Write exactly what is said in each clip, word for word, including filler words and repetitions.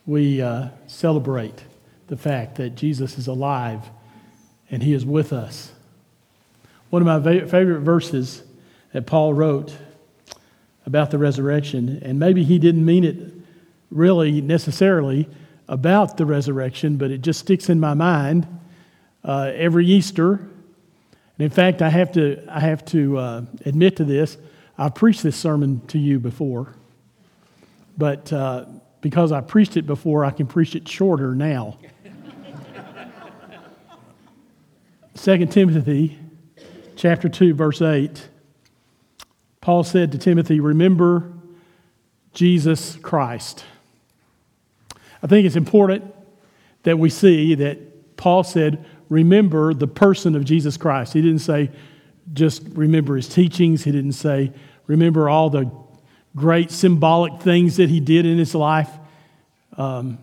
we uh, celebrate the fact that Jesus is alive and he is with us. One of my va- favorite verses that Paul wrote about the resurrection, and maybe he didn't mean it really necessarily about the resurrection, but it just sticks in my mind uh, every Easter. And in fact, I have to I have to uh, admit to this. I've preached this sermon to you before, but uh, because I preached it before, I can preach it shorter now. Second Timothy chapter two, verse eight. Paul said to Timothy, remember Jesus Christ. I think it's important that we see that Paul said, remember the person of Jesus Christ. He didn't say just remember his teachings. He didn't say remember all the great symbolic things that he did in his life. Um,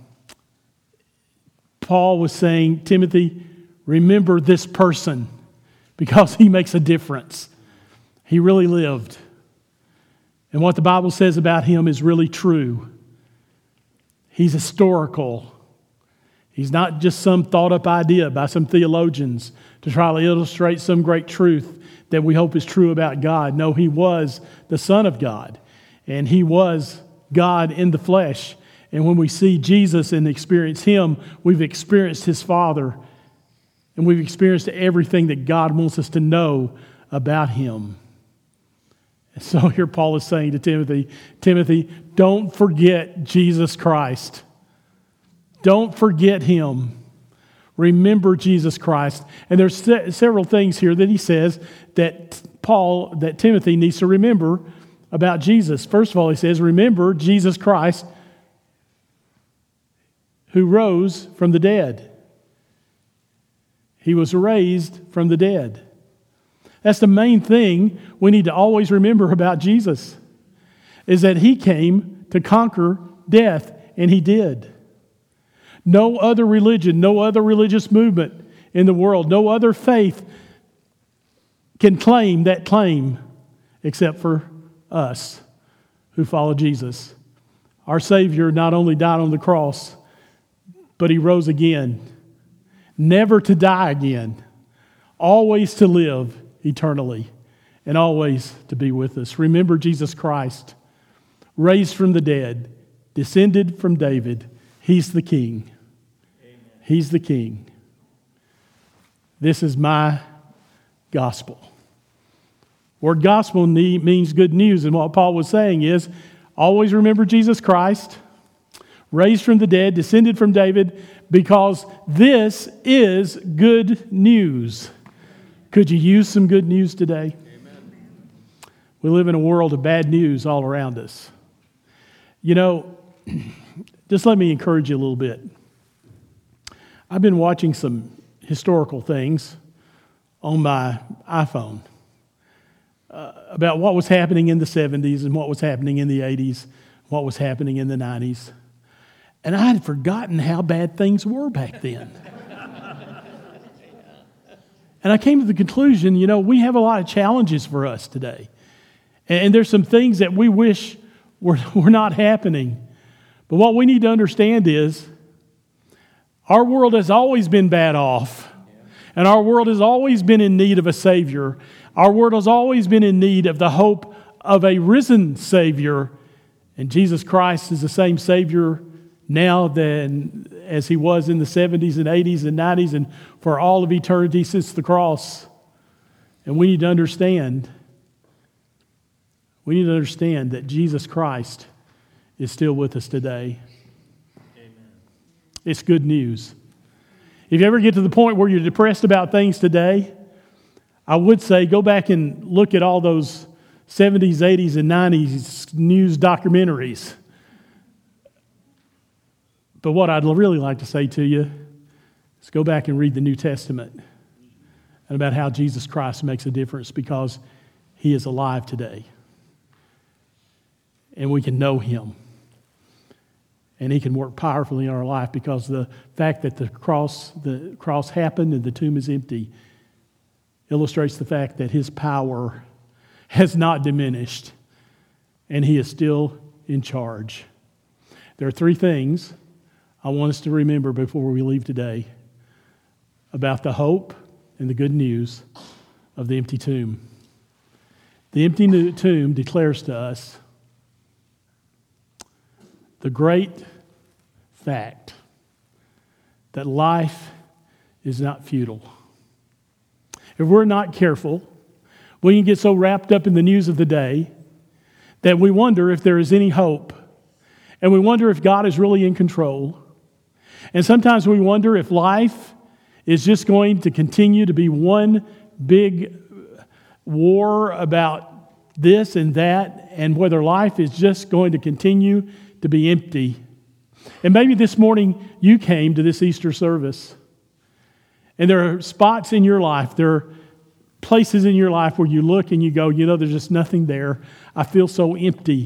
Paul was saying, Timothy, remember this person because he makes a difference. He really lived. And what the Bible says about him is really true. He's historical. He's not just some thought-up idea by some theologians to try to illustrate some great truth that we hope is true about God. No, he was the Son of God, and he was God in the flesh. And when we see Jesus and experience him, we've experienced his Father, and we've experienced everything that God wants us to know about him. And so here Paul is saying to Timothy, Timothy, don't forget Jesus Christ. Don't forget him. Remember Jesus Christ. And there's se- several things here that he says that Paul, that Timothy needs to remember about Jesus. First of all, he says, remember Jesus Christ who rose from the dead. He was raised from the dead. That's the main thing we need to always remember about Jesus, is that he came to conquer death, and he did. No other religion, no other religious movement in the world, no other faith can claim that claim except for us who follow Jesus. Our Savior not only died on the cross, but he rose again, never to die again, always to live eternally, and always to be with us. Remember Jesus Christ, raised from the dead, descended from David. He's the King. Amen. He's the King. This is my gospel. Word gospel means good news, and what Paul was saying is, always remember Jesus Christ, raised from the dead, descended from David, because this is good news. Could you use some good news today? Amen. We live in a world of bad news all around us. You know, just let me encourage you a little bit. I've been watching some historical things on my iPhone uh, about what was happening in the seventies and what was happening in the eighties, what was happening in the nineties. And I had forgotten how bad things were back then. And I came to the conclusion, you know, we have a lot of challenges for us today. And there's some things that we wish were, were not happening. But what we need to understand is our world has always been bad off. And our world has always been in need of a Savior. Our world has always been in need of the hope of a risen Savior. And Jesus Christ is the same Savior now than as he was in the seventies and eighties and nineties and for all of eternity since the cross. And we need to understand, we need to understand that Jesus Christ is still with us today. Amen. It's good news. If you ever get to the point where you're depressed about things today, I would say go back and look at all those seventies, eighties, and nineties news documentaries. But what I'd really like to say to you is go back and read the New Testament and about how Jesus Christ makes a difference because he is alive today. And we can know him. And he can work powerfully in our life because the fact that the cross, the cross happened and the tomb is empty illustrates the fact that his power has not diminished and he is still in charge. There are three things I want us to remember before we leave today about the hope and the good news of the empty tomb. The empty tomb declares to us the great fact that life is not futile. If we're not careful, we can get so wrapped up in the news of the day that we wonder if there is any hope. And we wonder if God is really in control. And sometimes we wonder if life is just going to continue to be one big war about this and that, and whether life is just going to continue to be empty. And maybe this morning you came to this Easter service, and there are spots in your life, there are places in your life where you look and you go, you know, there's just nothing there. I feel so empty.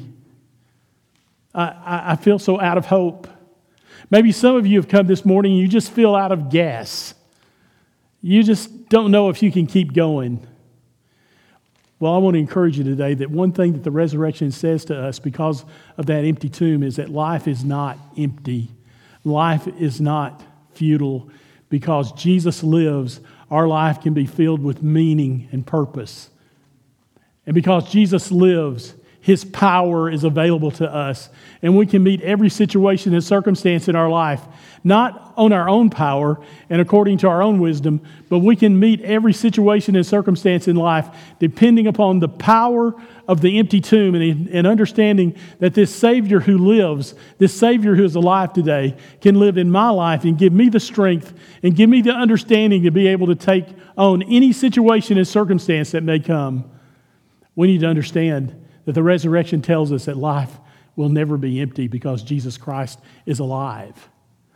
I, I, I feel so out of hope. Maybe some of you have come this morning and you just feel out of gas. You just don't know if you can keep going. Well, I want to encourage you today that one thing that the resurrection says to us because of that empty tomb is that life is not empty. Life is not futile. Because Jesus lives, our life can be filled with meaning and purpose. And because Jesus lives, His power is available to us. And we can meet every situation and circumstance in our life, not on our own power and according to our own wisdom, but we can meet every situation and circumstance in life depending upon the power of the empty tomb and, and understanding that this Savior who lives, this Savior who is alive today, can live in my life and give me the strength and give me the understanding to be able to take on any situation and circumstance that may come. We need to understand that the resurrection tells us that life will never be empty because Jesus Christ is alive.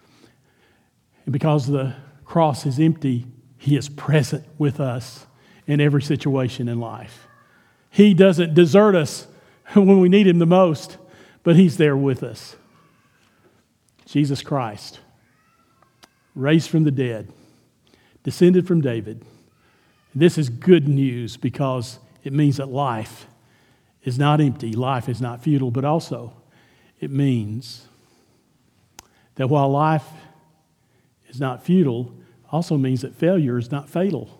And because the cross is empty, He is present with us in every situation in life. He doesn't desert us when we need Him the most, but He's there with us. Jesus Christ, raised from the dead, descended from David. This is good news because it means that life is not empty, life is not futile, but also it means that while life is not futile, also means that failure is not fatal.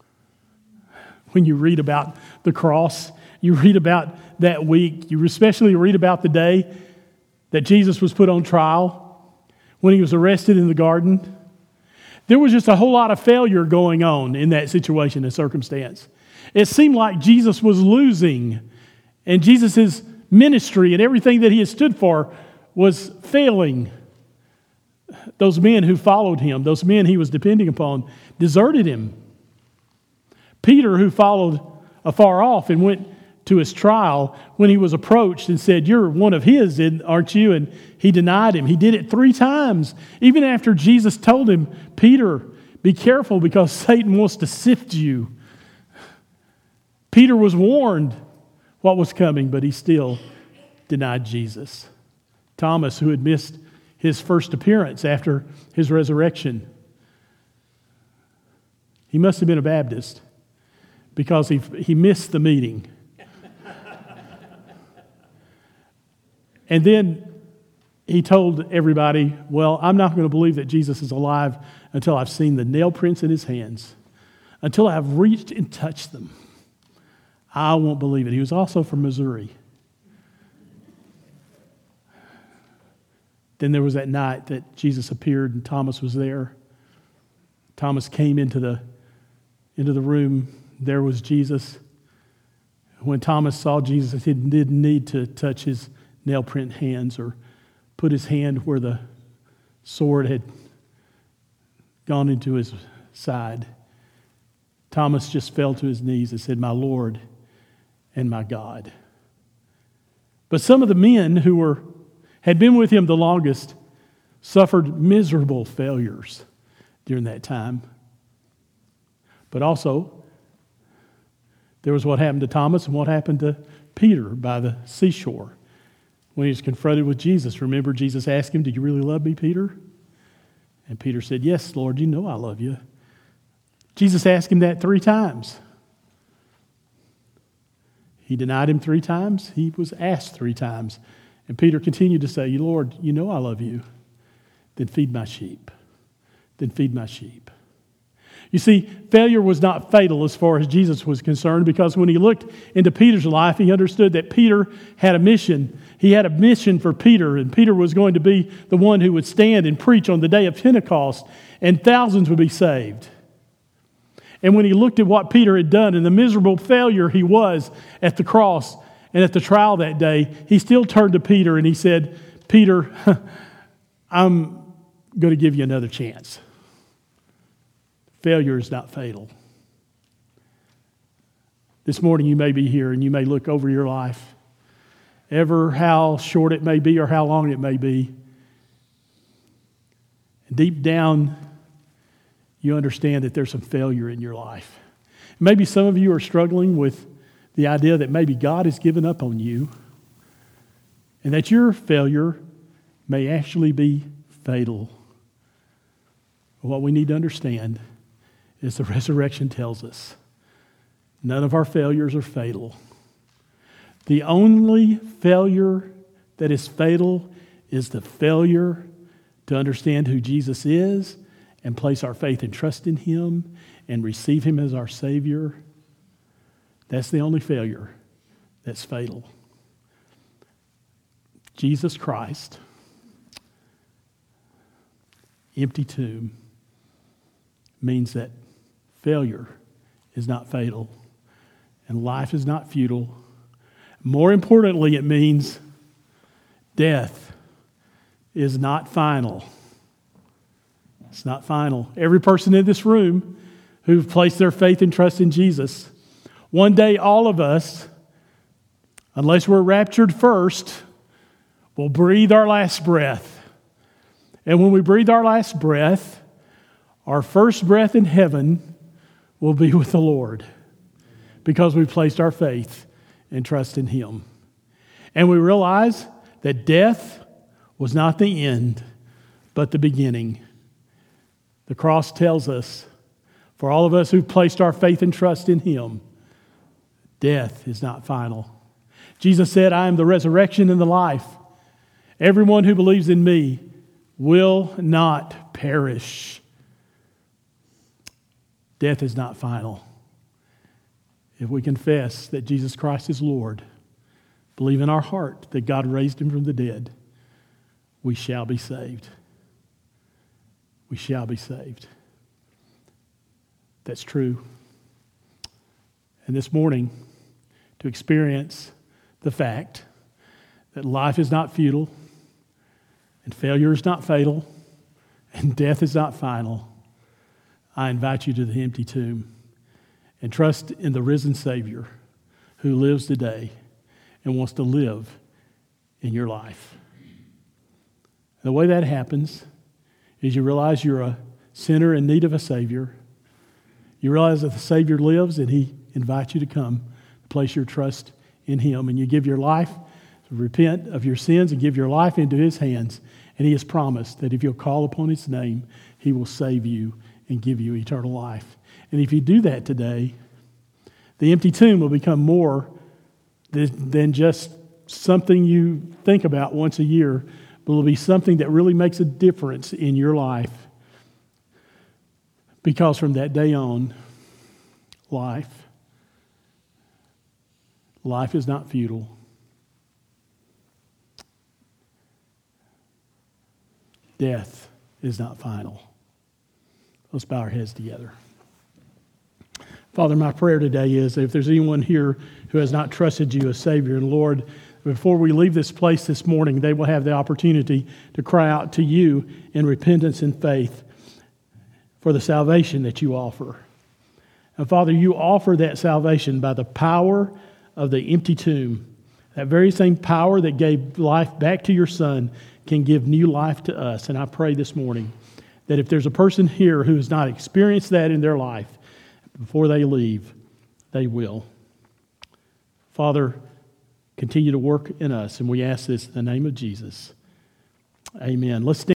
When you read about the cross, you read about that week, you especially read about the day that Jesus was put on trial, when He was arrested in the garden. There was just a whole lot of failure going on in that situation and circumstance. It seemed like Jesus was losing. And Jesus' ministry and everything that He had stood for was failing. Those men who followed Him, those men He was depending upon, deserted Him. Peter, who followed afar off and went to his trial, when he was approached and said, "You're one of His, aren't you?" And he denied Him. He did it three times. Even after Jesus told him, "Peter, be careful because Satan wants to sift you." Peter was warned what was coming, but he still denied Jesus. Thomas, who had missed his first appearance after His resurrection, he must have been a Baptist because he, he missed the meeting. And then he told everybody, "Well, I'm not going to believe that Jesus is alive until I've seen the nail prints in His hands, until I've reached and touched them. I won't believe it." He was also from Missouri. Then there was that night that Jesus appeared and Thomas was there. Thomas came into the, into the room. There was Jesus. When Thomas saw Jesus, he didn't need to touch His nail print hands or put his hand where the sword had gone into his side. Thomas just fell to his knees and said, "My Lord and my God." But some of the men who were had been with Him the longest suffered miserable failures during that time. But also, there was what happened to Thomas and what happened to Peter by the seashore when he was confronted with Jesus. Remember, Jesus asked him, "Do you really love me, Peter?" And Peter said, "Yes, Lord, you know I love you." Jesus asked him that three times. He denied Him three times. He was asked three times. And Peter continued to say, "Lord, you know I love you." then feed my sheep. Then feed my sheep. You see, failure was not fatal as far as Jesus was concerned, because when he looked into Peter's life, he understood that Peter had a mission. He had a mission for Peter, and Peter was going to be the one who would stand and preach on the day of Pentecost, and thousands would be saved. And when he looked at what Peter had done and the miserable failure he was at the cross and at the trial that day, he still turned to Peter and he said, Peter, I'm going to give you another chance. Failure is not fatal. This morning you may be here and you may look over your life, ever how short it may be or how long it may be. And deep down, you understand that there's some failure in your life. Maybe some of you are struggling with the idea that maybe God has given up on you and that your failure may actually be fatal. What we need to understand is the resurrection tells us none of our failures are fatal. The only failure that is fatal is the failure to understand who Jesus is and place our faith and trust in Him and receive Him as our Savior. That's the only failure that's fatal. Jesus Christ, empty tomb, means that failure is not fatal and life is not futile. More importantly, it means death is not final. It's not final. Every person in this room who've placed their faith and trust in Jesus, one day all of us, unless we're raptured first, will breathe our last breath. And when we breathe our last breath, our first breath in heaven will be with the Lord because we placed our faith and trust in Him. And we realize that death was not the end, but the beginning. The cross tells us, for all of us who've placed our faith and trust in Him, death is not final. Jesus said, I am the resurrection and the life. Everyone who believes in me will not perish. Death is not final. If we confess that Jesus Christ is Lord, believe in our heart that God raised Him from the dead, we shall be saved. We shall be saved. That's true. And this morning, to experience the fact that life is not futile, and failure is not fatal, and death is not final, I invite you to the empty tomb and trust in the risen Savior who lives today and wants to live in your life. The way that happens is you realize you're a sinner in need of a Savior. You realize that the Savior lives and He invites you to come, place your trust in Him, and you give your life, to repent of your sins and give your life into His hands. And He has promised that if you'll call upon His name, He will save you and give you eternal life. And if you do that today, the empty tomb will become more than just something you think about once a year, but it'll be something that really makes a difference in your life. Because from that day on, life, life is not futile. Death is not final. Let's bow our heads together. Father, my prayer today is that if there's anyone here who has not trusted you as Savior, and Lord, before we leave this place this morning, they will have the opportunity to cry out to you in repentance and faith for the salvation that you offer. And Father, you offer that salvation by the power of the empty tomb. That very same power that gave life back to your Son can give new life to us. And I pray this morning that if there's a person here who has not experienced that in their life, before they leave, they will. Father, continue to work in us, and we ask this in the name of Jesus. Amen. Let's stand.